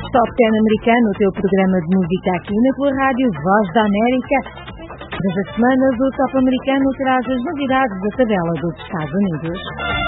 Top 10 americano, o teu programa de música aqui na tua rádio Voz da América. Todas as semanas o Top americano traz as novidades da tabela dos Estados Unidos.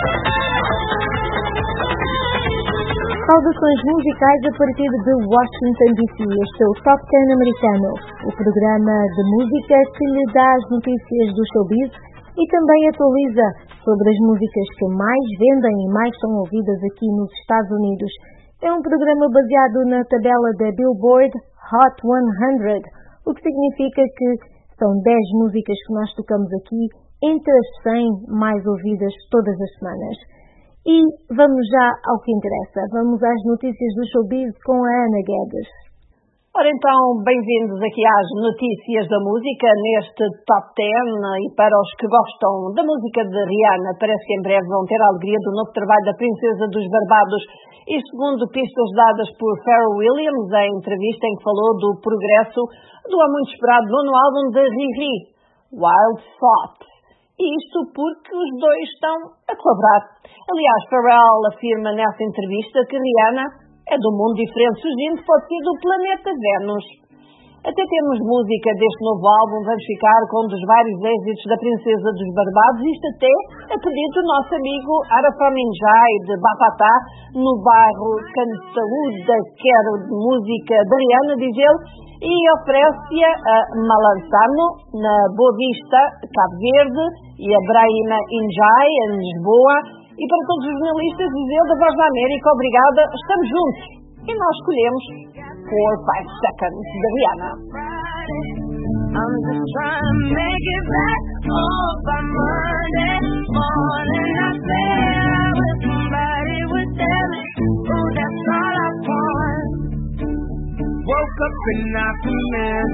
Saudações musicais a partir de Washington DC. Este é o Top 10 americano, o programa de música que lhe dá as notícias do showbiz e também atualiza sobre as músicas que mais vendem e mais são ouvidas aqui nos Estados Unidos. É um programa baseado na tabela da Billboard Hot 100, o que significa que são 10 músicas que nós tocamos aqui entre as 100 mais ouvidas todas as semanas. E vamos já ao que interessa. Vamos às notícias do showbiz com a Ana Guedes. Ora então, bem-vindos aqui às notícias da música neste Top 10 e para os que gostam da música de Rihanna, parece que em breve vão ter a alegria do novo trabalho da Princesa dos Barbados e segundo pistas dadas por Pharrell Williams em entrevista em que falou do progresso do há muito esperado nono álbum de Riri, Wild Thoughts. E isto porque os dois estão a colaborar. Aliás, Pharrell afirma nessa entrevista que Rihanna é de um mundo diferente, surgindo pode ser do planeta Vênus. Até temos música deste novo álbum, vamos ficar com um dos vários êxitos da Princesa dos Barbados, isto até a pedido do nosso amigo Arafat Minjai de Bapatá, no bairro Cantaúda, quero de música da Rihanna, diz ele, e oferece-a a Malanzano, na Boa Vista, Cabo Verde, e a Brahima Injai, em Lisboa. E para todos os jornalistas, diz ele, da Voz da América, obrigada, estamos juntos. E nós escolhemos 4 5 Seconds, da Rihanna. I'm just trying to make it back home by Monday morning. I said I was somebody would tell me, oh, that's all I want. Woke up and I mess.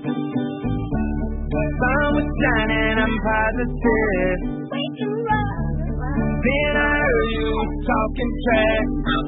Sun was shining, I'm positive. Then I heard you talking trash.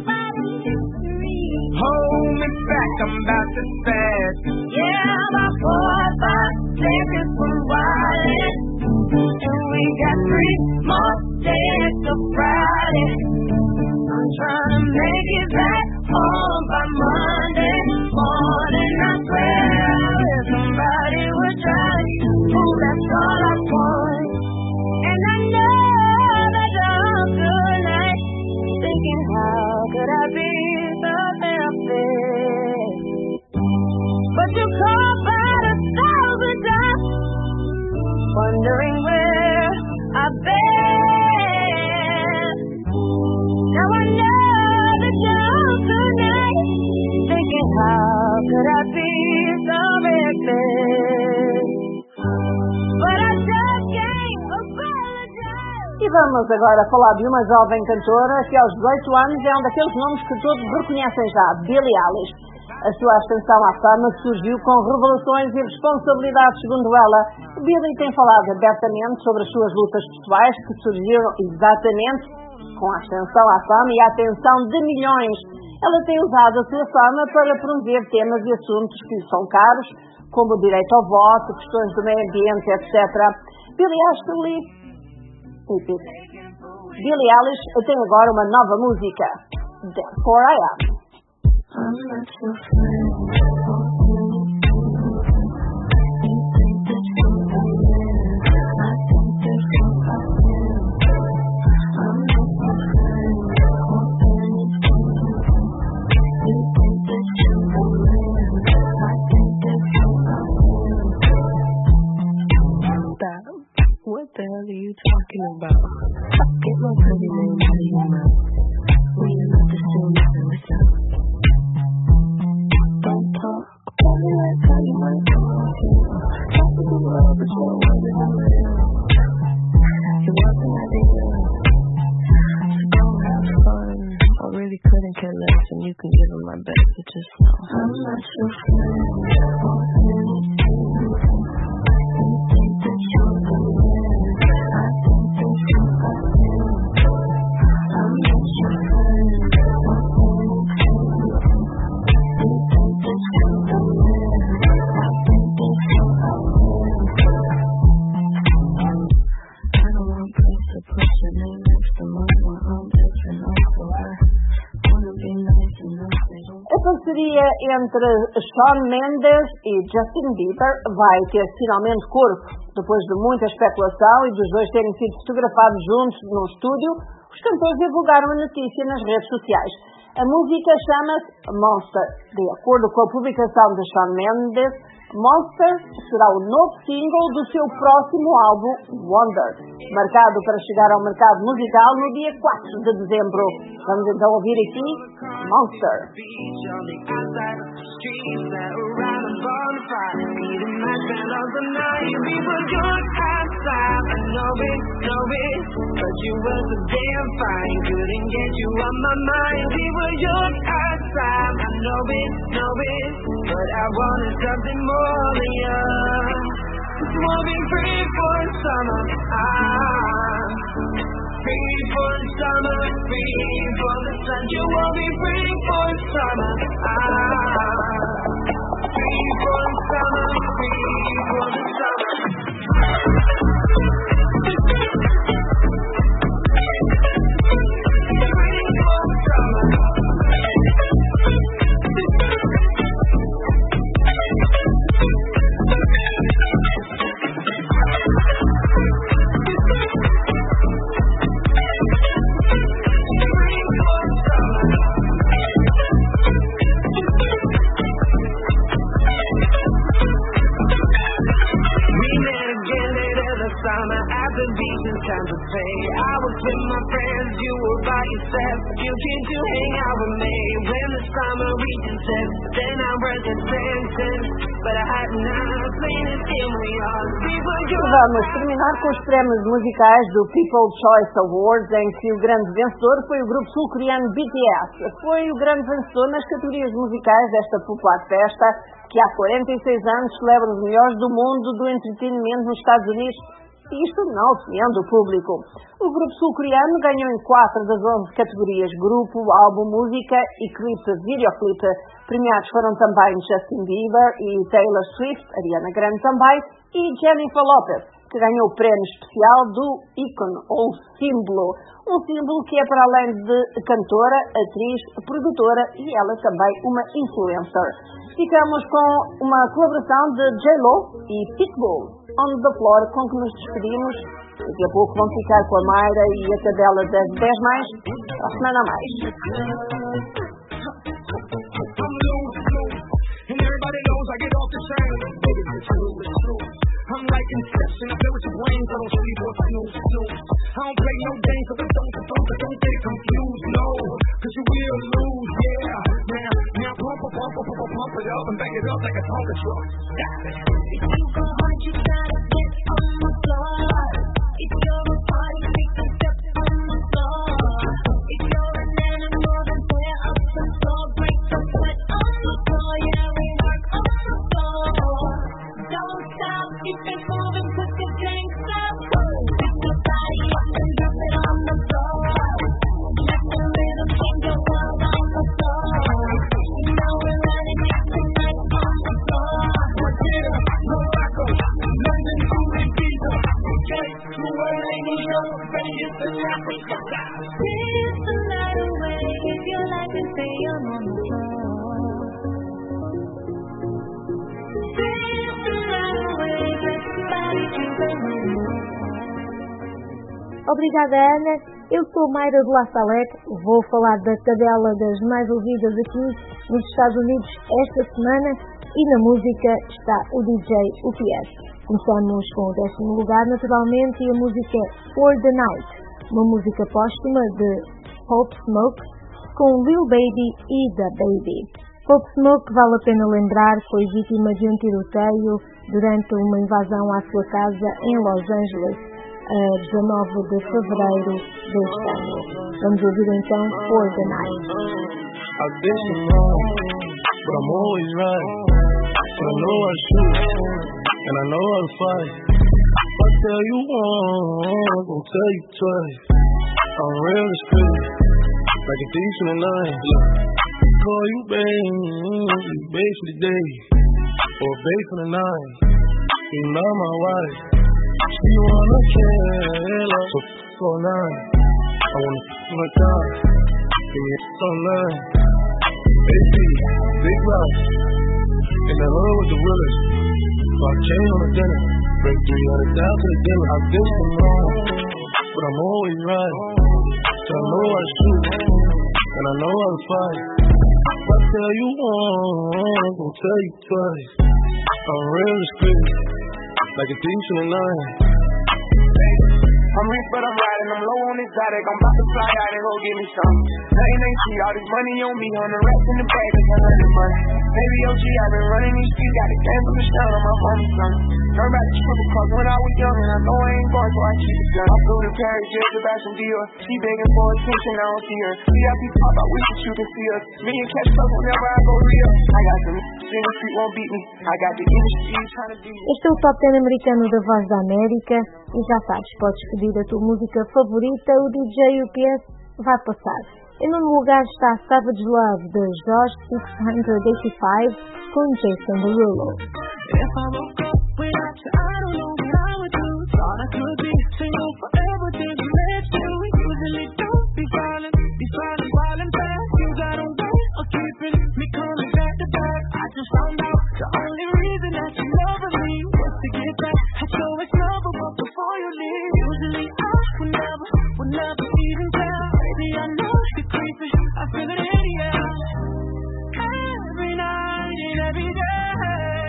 Hold me back, I'm about to spaz. Yeah, I'm about 4 or 5 seconds from wildin'. And we got 3 more days till Friday. I'm trying to make it back home by Monday morning. I swear I wish somebody would try. Oh, that's all I want. And I know tonight, thinking how could I be so selfish? But you call about 1,000 times, wondering where I've been. Now I know that you're tonight, thinking how could I be so reckless? But I just can't apologize. E vamos agora falar de uma jovem cantora que aos 18 anos é um daqueles nomes que todos reconhecem já, Billie Eilish. A sua ascensão à fama surgiu com revelações e responsabilidades, segundo ela. Billie tem falado abertamente sobre as suas lutas pessoais que surgiram exatamente com a ascensão à fama e a atenção de milhões. Ela tem usado a sua fama para promover temas e assuntos que lhe são caros, como o direito ao voto, questões do meio ambiente, etc. Billie Eilish tem agora uma nova música, Therefore I Am. I'm not your friend. You think that you're the man. I think that's what I am. I'm not your friend. You think that you're the man. I think that's what I am. What the hell are you talking about? Get my pretty name out of your mouth. We are not the same as myself. Don't talk about me like how you might talk to me. Talk to the world, but you don't want to know it. You want an idea. So go have fun. I really couldn't care less, and you can give them my best, but just know I'm not your friend. You think that you're the man. I think that's what I am. I'm not your friend. You think that you're the man. I think that's what I am. I don't want place to put your name next to mine when I'm different. Also, I wanna be nice enough. parceria entre Shawn Mendes e Justin Bieber vai ter finalmente corpo. Depois de muita especulação e dos dois terem sido fotografados juntos num estúdio, os cantores divulgaram a notícia nas redes sociais. A música chama-se Monster. De acordo com a publicação de Shawn Mendes, Monster será o novo single do seu próximo álbum, Wonder, marcado para chegar ao mercado musical no dia 4 de dezembro. Vamos então ouvir aqui Monster. But I wanted something more than you. Just wanna be free for the summer. Free for the summer, free for the sun. You wanna be free for the summer. Free for the summer, free for the summer. I was with my friends, you were by yourself. You came to hang out with me when the summer reaches us. Then I worked at Branson, but I had enough playing this game we are. Vamos terminar com os prémios musicais do People's Choice Awards, em que o grande vencedor foi o grupo sul-coreano BTS. Foi o grande vencedor nas categorias musicais desta popular festa, que há 46 anos celebra os melhores do mundo do entretenimento nos Estados Unidos. Isto na opinião do público. O grupo sul-coreano ganhou em 4 das 11 categorias: grupo, álbum, música e videoclipe. Premiados foram também Justin Bieber e Taylor Swift, Ariana Grande também, e Jennifer Lopez, que ganhou o prémio especial do ícone, ou símbolo. Um símbolo que é, para além de cantora, atriz, produtora e ela também uma influencer. Ficamos com uma colaboração de J-Lo e Pitbull, On The Floor, com que nos despedimos. Daqui a pouco vão ficar com a Mayra e a cadela das 10 mais, a semana a mais. I'm like Inception, I play with your brains, I don't sleep or snooze. I don't play no games, so don't get confused, no, cause you will lose, yeah. Now pump it up and bang it up like a Tonka truck. If you go hard, you gotta get on the floor. If you're a party, make them step on the floor. If you're an animal, then tear up the floor, break the sweat on the floor, yeah, we work on the floor. Don't stop, keep it moving, put your drinks up. Pick your body up and drop it on the floor. Let the rhythm change your world on the floor. You know we're running it tonight on the floor. Morocco, London to Ibiza, okay, to Armenia, Vegas and Africa. Dance the night away, if you like it, say I'm on the floor. Obrigada, Ana. Eu sou Mayra de La Salette. Vou falar da tabela das mais ouvidas aqui nos Estados Unidos esta semana e na música está o DJ UPS. Começamos com o 10º lugar, naturalmente, e a música For The Night, uma música póstuma de Pop Smoke com Lil Baby e Da Baby. Pop Smoke, vale a pena lembrar, foi vítima de um tiroteio durante uma invasão à sua casa em Los Angeles, a 19 de fevereiro deste ano. Vamos ouvir então For The Night. I've been wrong, but I'm always right. But I know I should, and I know I'll fight. I tell you once, I'm gonna tell you twice. I'm real discreet, like a thief in the night. Call you babe for the day, or babe for the night. You not my wife. You wanna kill her, so all night. I wanna my time, give me all night. AP, big rock. In the hood with the Willers. Pop chain on the dinner. Break 300 down to the dealer. I've been so long, but I'm always right. So I know I shoot, and I know I fight. If I tell you once, I'm gon' tell you twice. I'm real discreet, like a thief in the night. I'm rich but I'm riding, I'm low on exotic. I'm about to fly out and go get me some. Nothing ain't see, all this money on me, 100 racks in the bag, that's 100 money. Baby OG, I've been running these streets, got the game from the sound on my mom's son. Learned about the struggle cause when I was young, and I know I ain't born, so I keep it gun. I flew to Paris, Jill, Sebastian Dior. She begging for attention, I don't see her. VIP pop, I wish that you could see us. Me and Cash Club whenever I go real. I got some in the street, won't beat me. I got the industry trying to beat me. Este é o Top 10 americano da Voz da América e já sabes, podes pedir a tua música favorita, o DJ UPS vai passar. Em nono lugar está Savage Love de Josh 685 com Jason Derulo. If I woke up without you, I don't know what I would do. Thought I could be single forever, didn't let you. Usually don't be violent while I'm fast. You got a way of keeping me coming back to back. I just found out the only reason that you love me was to get back. I show it's love, but before you leave, usually I would never even tell. Baby, I know you're creeping, I feel it in the air. Every night and every day,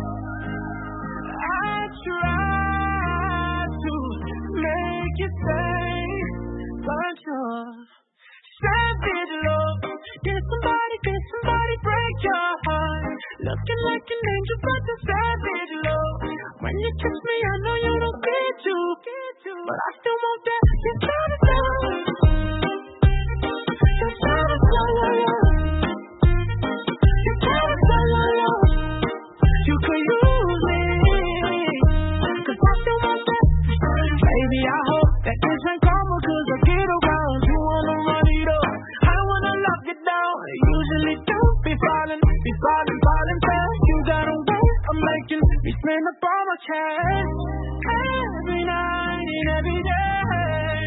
I try to make you stay, but you're savage love. Did somebody break your heart? Looking like an angel, but the savage love. When you kiss me, I know you don't get to, but I still want that. You're savage love. You're savage love. You're savage love. You could use me, 'cause I still want that. Baby, I hope that this ain't karma, 'cause I get around you wanna run it up. I don't wanna lock it down. I usually don't be falling fast. You got a way of making me spend up all my cash. Every night and every day,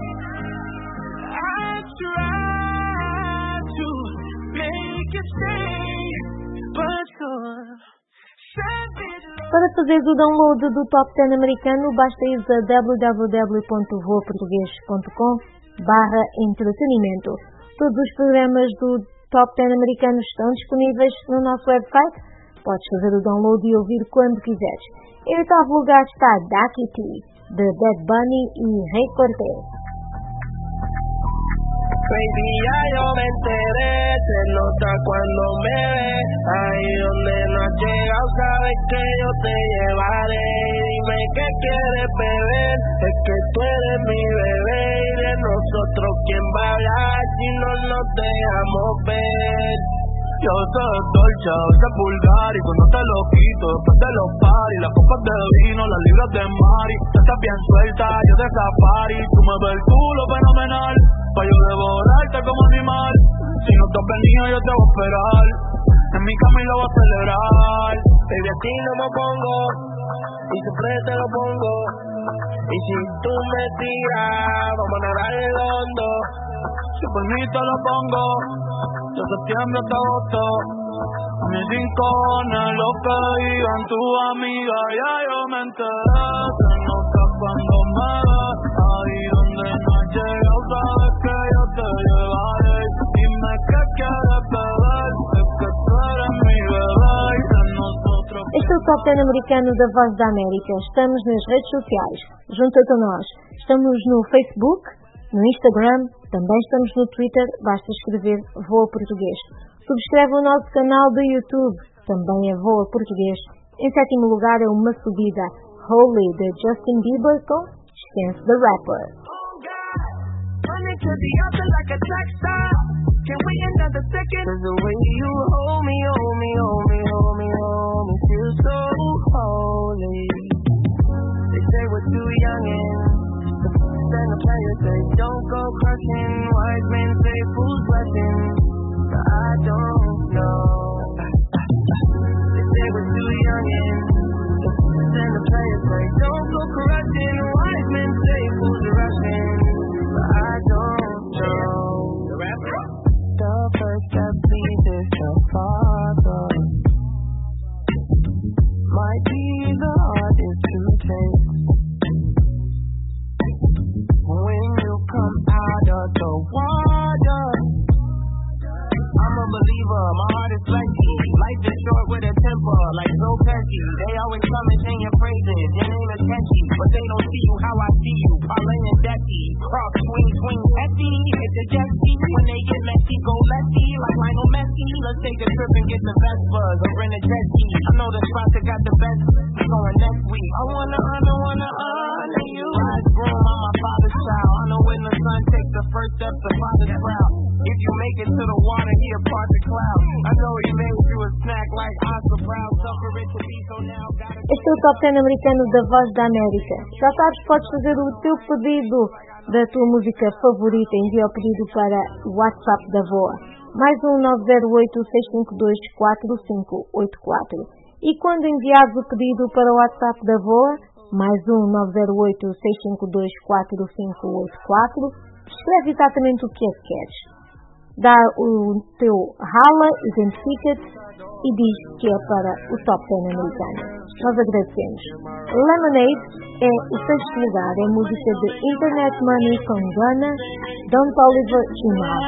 I try to make it stay, but you're savage. Para fazeres o download do Top 10 americano, basta ir a www.voaportugues.com/entretenimento. Todos os programas do Top 10 americano estão disponíveis no nosso website. Podes fazer o download e ouvir quando quiseres. Em oitavo lugar está Ducky T, de Bad Bunny e Rey Cortez. Baby, ya yo me enteré, se nota cuando me ves. Ahí donde no has llegado, sabes que yo te llevaré. Dime qué quieres beber, es que tú eres mi bebé. Y de nosotros, ¿quién va a hablar si no nos dejamos ver? Yo soy dolce, soy vulgar y cuando te lo quito, después de los paris, las copas de vino, las libras de mari. Tú estás bien suelta, yo de safari. Tú me ves el culo fenomenal, pa' yo devorarte como animal. Si no te has venido yo te voy a esperar, en mi cama y lo voy a celebrar. Baby, así no me pongo, y siempre te lo pongo. Y si tú me tiras, vamos a nadar el hondo. Si por mí te lo pongo, de septiembre hasta agosto. A mis rincones, lo que digan tus amigas, ya yo me enteré. Se nota cuando me ves, ahí donde no has llegado, sabes que yo te llevaré. Dime qué quieres beber, es que tú eres mi bebé. Y de nosotros... Este é o Top 10 americano da Voz da América. Estamos nas redes sociais. Junta-te a nós. Estamos no Facebook, no Instagram, também estamos no Twitter, basta escrever Voa Português. Subscreve o nosso canal do YouTube, também é Voa Português. Em sétimo lugar é uma subida, Holy, de Justin Bieber com Chance the Rapper. Then the players say don't go crushing. Wise men say fools rushing, but I don't know. They say we're too young and then the players say don't go crushing. Wise men say fools rushing, but I don't know. The first step leads us come and sing your praises. Your name is catchy, but they don't see you how I see you. Parlay and Decky, cross, swing, hefty. Hit the jet ski when they get messy, go lefty like Lionel Messi. Let's take a trip and get the Vespas or rent a jet ski. I know the spots that got the best. Going next week. I wanna honor you. Rise groom, I'm my father's child. I know when the son takes the first step, the father's proud. If you make it to the water, he'll part the cloud. I know he made you a snack like Oscar Brown. Suffer it to be so now. Este é o Top 10 americano da Voz da América. Já sabes, podes fazer o teu pedido da tua música favorita. Envia o pedido para o WhatsApp da VOA. Mais um 908-652-4584. E quando enviares o pedido para o WhatsApp da VOA, mais um 908-652-4584, escreve exatamente o que é que queres. Dá o teu rala, identifica-te e diz que é para o Top 10 americano. Nós agradecemos. Lemonade é o sexto lugar, é música de Internet Money com Ghana, Don Oliver Jamal.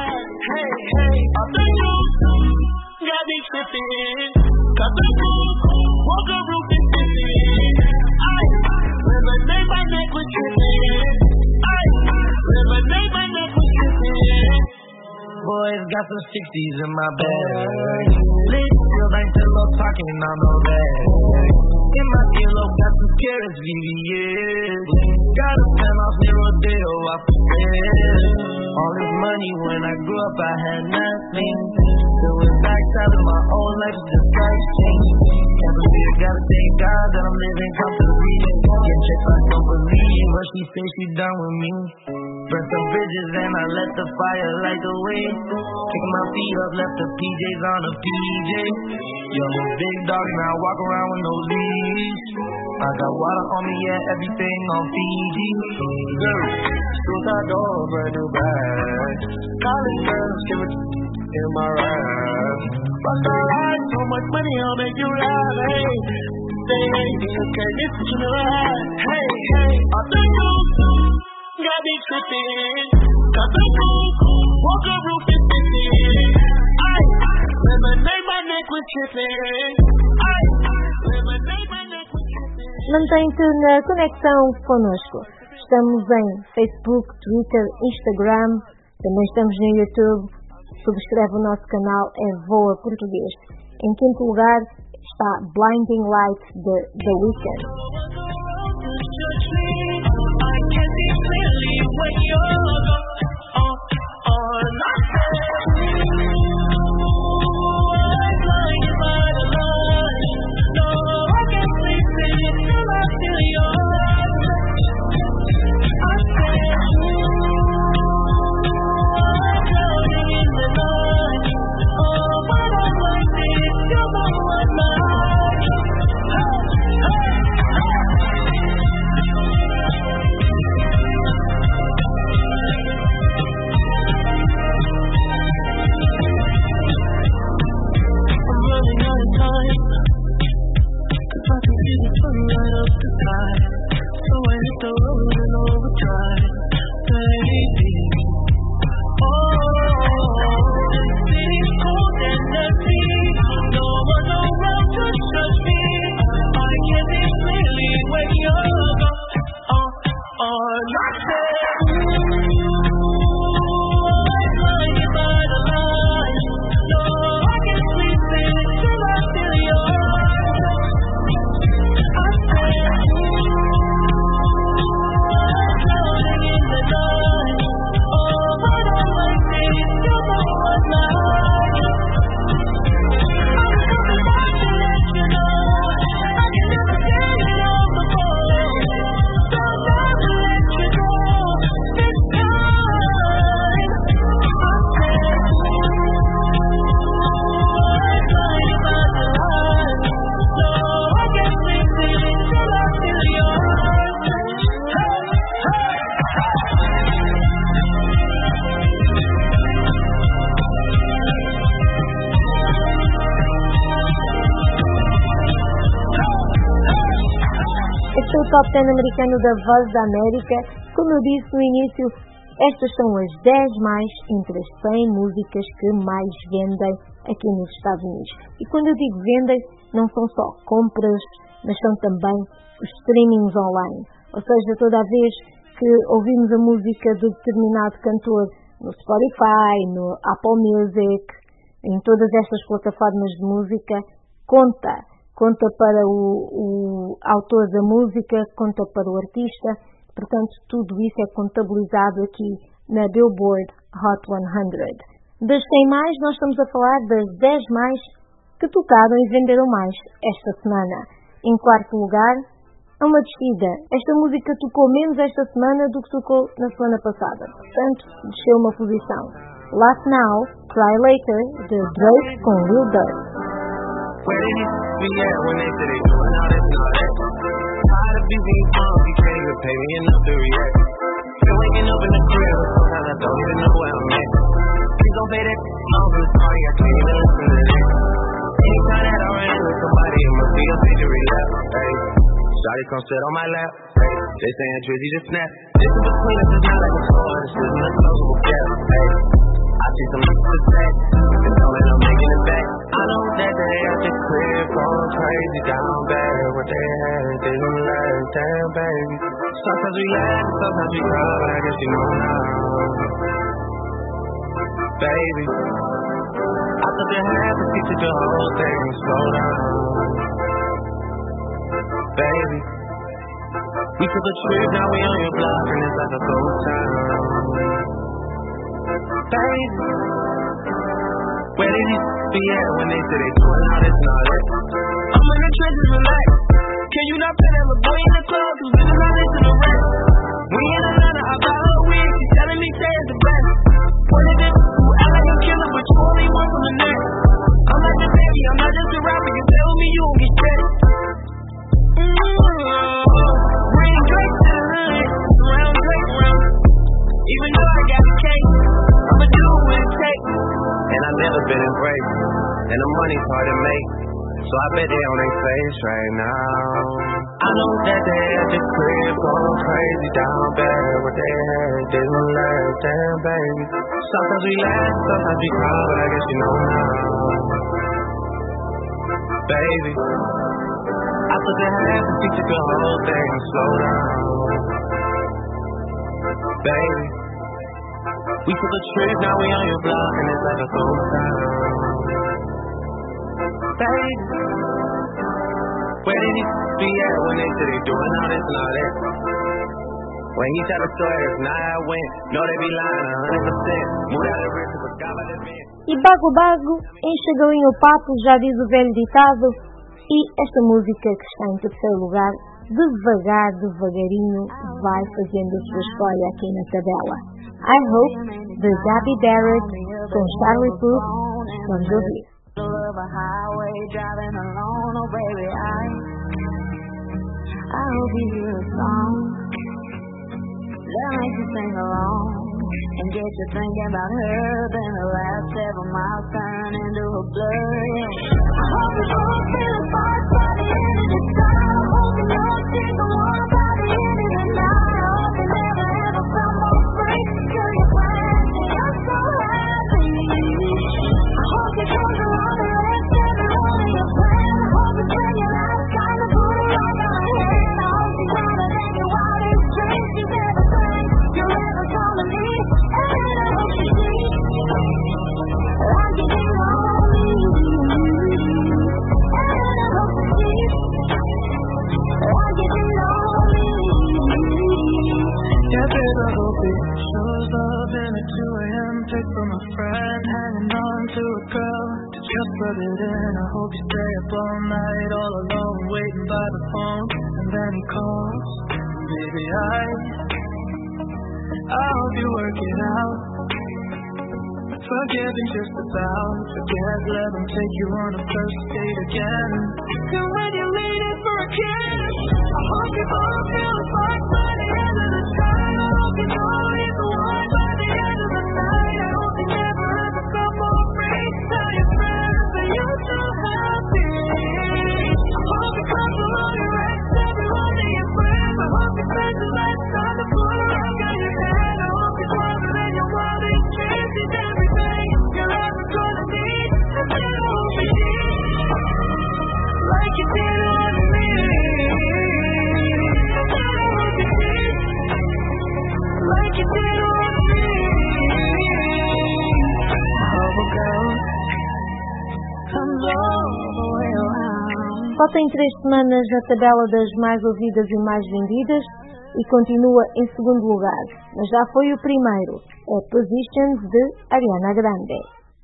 Boys got some 60s in my bag. Lit, feel like pillow talking, I know that. In my earlobe, got some carrots, VVS. Got a penthouse near Rodeo, I forget. All this money, when I grew up, I had nothing. So it's back telling my whole life is just life change. Can't believe it, gotta thank God that I'm living comfortably. Get checks, I don't believe, but she say she done with me. Burnt some bridges and I let the fire light the way. Kicking my feet up, left the PJs on a PJ. Young big dog and I walk around with no leash. I got water on me, yeah, everything on Fiji. Girl, suicide door, brand new bag. College girls, give it in my ride. But the ride, so much money, I'll make you laugh, hey. Say, hey, okay, this is your ride. Hey, hey, I think you got me tripping, got the roof, walker roof is missing. Lemonade, my neck was tripping. Lemonade, my neck was tripping. Mantém-te na conexão connosco. Estamos em Facebook, Twitter, Instagram, também estamos no YouTube. Subscreve o nosso canal, é VOA Português. Em quinto lugar está Blinding Lights de The Weeknd. When you're Este é o Top 10 americano da Voz da América. Como eu disse no início, estas são as 10 mais entre as 100 músicas que mais vendem aqui nos Estados Unidos. E quando eu digo vendem, não são só compras mas são também os streamings online. Ou seja, toda a vez que ouvimos a música de determinado cantor no Spotify, no Apple Music, em todas estas plataformas de música, conta para o autor da música, conta para o artista. Portanto, tudo isso é contabilizado aqui na Billboard Hot 100. Das 100 mais, nós estamos a falar das 10 mais que tocaram e venderam mais esta semana. Em quarto lugar, uma descida. Esta música tocou menos esta semana do que tocou na semana passada. Portanto, desceu uma posição. Laugh Now, Cry Later, de Drake com Lil Durk. Where did you be at when they said they doing all this and all that? Tired of being bummed, you can't even pay me enough to react. Been waking up in the crib, sometimes I don't even know where I'm at. Please don't say that I'm so sorry, I can't even listen to that. Anytime that I run into somebody, it must be a major relapse. Hey, shawty come sit on my lap. Hey, they saying Drizzy just snap. This in between us is not like a score, this is an unclosable gap. Hey, I see some niggas back, and don't let them making it back. I know that they at the crib going crazy down bad. What they had didn't last, damn baby. Sometimes we laugh, sometimes we cry, but I guess you know now. Baby, I thought you had to teach you the whole thing, slow down. Baby, we took a trip, now we on your block, and it's like a ghost town. Baby, where did you be at when they say they doing all this and all that? I'm in the trenches, relax. Can you not play that little boy in the club? Cause we not listen to rap. We in Atlanta, I got her wig. She telling me say it's the best. What is it? You act like a killer, but you only one from the neck. I'm like the baby, I'm not just a rapper. You tell me you won't get stressed. Bring Drake to the hood. Round Drake round. Even though I got the cake, I'ma do what it takes. And I've never been embraced, and the money's hard to make, so I bet they on their face right now. I know that they at the crib going crazy down bad. What they had didn't last, damn baby. Sometimes we laugh, sometimes we cry, but I guess you know now. Baby, I thought they had to teach you the whole thing, slow down. Baby, we took a trip, now we on your block, and it's like a ghost town. Baby, where did you be at when they said they doing all this and all that? When he tell the story, it's not how it went. No, they be lying 100%. Move out of the risk, but God by the man. E bago bago, enche galinha o papo, já diz o velho ditado. E esta música que está em terceiro lugar, devagarinho, vai fazendo a sua história aqui na tabela. I Hope, de Gabby Barrett, com Charlie Puth, vamos ouvir. I hope you hear a song that makes you sing along and get you thinking about her. Then the last 7 miles turn into a blur. I hope you don't feel the spark by the end of the time. I hope you don't think the one by the end of the night. I hope you never ever come home free till you're glad and you're so happy. I hope you come along the rest every one of your plans. I hope you spend your lifetime to put it right on her head. I hope she's better than your wildest dreams. She's everything you're ever gonna need. And I hope you see like you do on me. And I hope you see like you do on me. Yeah, babe, I hope it shows love in at 2 a.m. Pick from a friend, hanging on to a girl to just put it in. I hope you stay up all night, all alone, waiting by the phone, and then he calls. Baby, I hope you work it out. Forgiving just about. Forget, let him take you on a first date again. And when you're leaning for a kiss, I hope you both feel the spark by the end of the time. I hope you know he's the one by the end of the night. I hope you never ever come home free. Tell your friends that you're so happy. I hope you come along and rest every one of your friends. I hope you spend your lifetime to put a rock on your head. I hope you're stronger than your wildest dreams. She's everything you're ever gonna need. And then I hope you see like you did on me. Só tem 3 semanas na tabela das mais ouvidas e mais vendidas e continua em segundo lugar, mas já foi o primeiro. É Positions de Ariana Grande.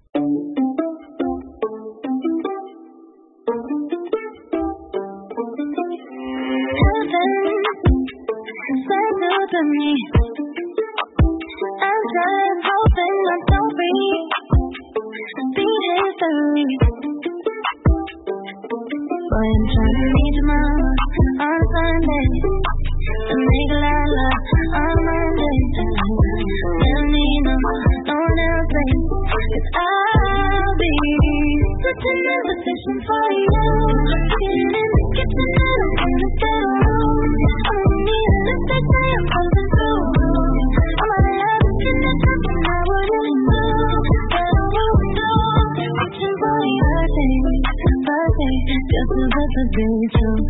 I'm trying to meet your mama on Sunday to make love on Monday. Tell me no one else, babe, 'cause I'll be sitting in position for you. Getting in the kitchen and I'm in the bedroom. I don't need a lift, they say I'm coming through. I'm out of love, and that's something I wouldn't do. But I won't do. Watching for your birthday, just to let the day through.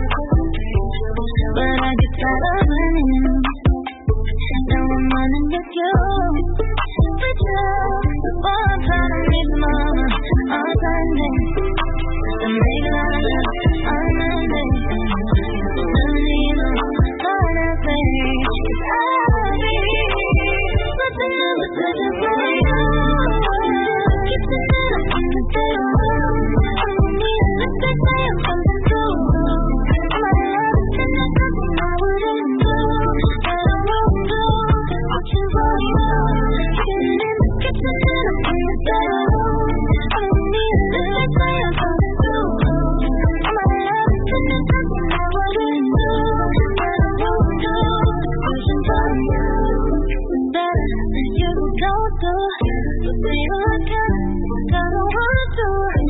But I get tired of running. Now I'm running with you. With you. Oh, I'm trying to meet mama on Sunday to make love on Monday. Don't need no one else, babe, 'cause I'll be sitting in the kitchen for you. Kitchen and I'm in the bedroom. I don't need a lift, they say I'm coming through. I'm out of love, and that's something I wouldn't do. But I won't do. Watching for you. Getting in the kitchen and I'm in the bedroom. I don't need a lift, they say I'm coming through. I'm out of love, and that's something I wouldn't do. But I won't do. Watching for you. Better than you go through. So say I can, 'cause I want to.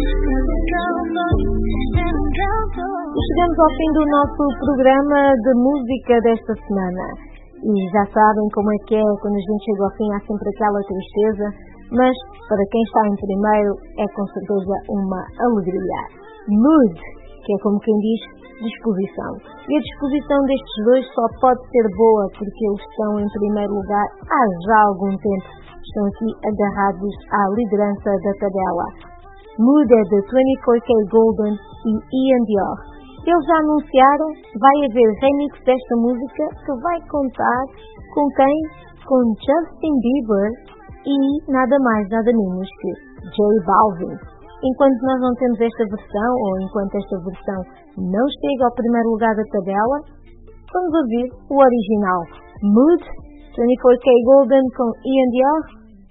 Chegamos ao fim do nosso programa de música desta semana. E já sabem como é que é, quando a gente chega ao fim há sempre aquela tristeza, mas para quem está em primeiro é com certeza uma alegria. Mood, que é como quem diz, disposição. E a disposição destes dois só pode ser boa porque eles estão em primeiro lugar há já algum tempo. Estão aqui agarrados à liderança da tabela. Mood é de 24K Golden e Ian Dior. Eles já anunciaram, vai haver remix desta música que vai contar com quem? Com Justin Bieber e nada mais, nada menos que J Balvin. Enquanto nós não temos esta versão, ou enquanto esta versão não chega ao primeiro lugar da tabela, vamos ouvir o original. Mood, 24K Golden com Ian Dior.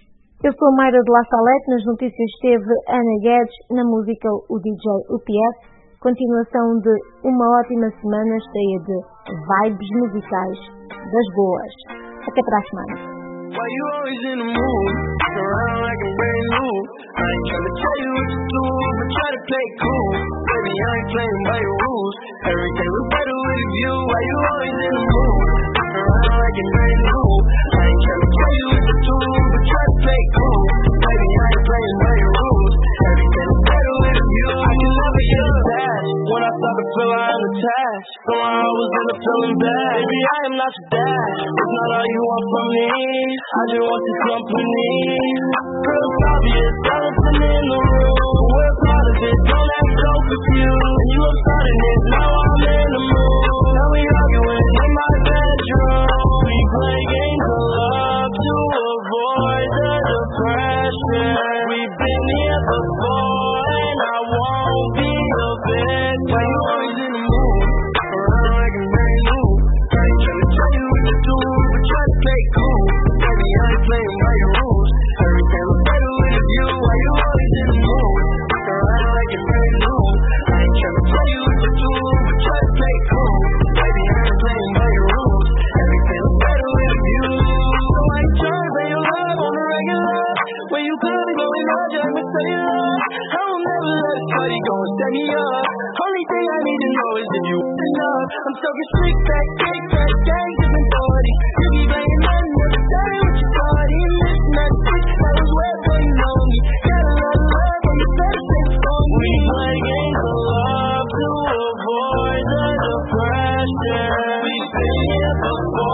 Eu sou a Mayra de La Salette, nas notícias esteve Ana Guedes, na música o DJ UPS. Continuação de uma ótima semana cheia de vibes musicais das boas. Até para a semana. Why you always in the mood? Around like I'm brand new. I ain't trying to tell you what to do, but try to play cool. Baby, I ain't playing by your rules. Everything look better with a view. Why you always in the mood? Around like I'm brand new. I ain't trying to tell you what to do, but try to play cool. Baby, I ain't playing by your rules. Everything look better with a view. I can never get attached. When I start to feel I am attached, somehow I was in a feeling bad. Baby, I am not your dad. It's not all you want from me. I just want your company. Girl, it's obvious, elephant in the room. We're part of it, don't act so confused. You have started it, now I'm in the mood. Now we arguing in my bedroom. We play games of love to avoid the depression. We've been here before, and I won't be a victim. Why you always in the mood? Around like I'm brand new. I ain't trying to tell you what to do, but try to play cool. Baby, I ain't playing by your rules. Everything look better with a view. Why you always in the mood? Around like I'm brand new. I ain't trying to tell you what to do, but try to play cool. Baby, I ain't playing by your rules. Everything look better with a view. So I ain't trying to say your love on the regular. When you could be going on, just to say love. I will never let a party go and set me up. Only thing I need to know is if you enough. I'm talking slick back, kick back, gang, different 40. You be banging nothing, never started with your party. And this not shit, that was where you know me. Got a lot of love on your better say for me. We play games of love to avoid the depression. We've been here before.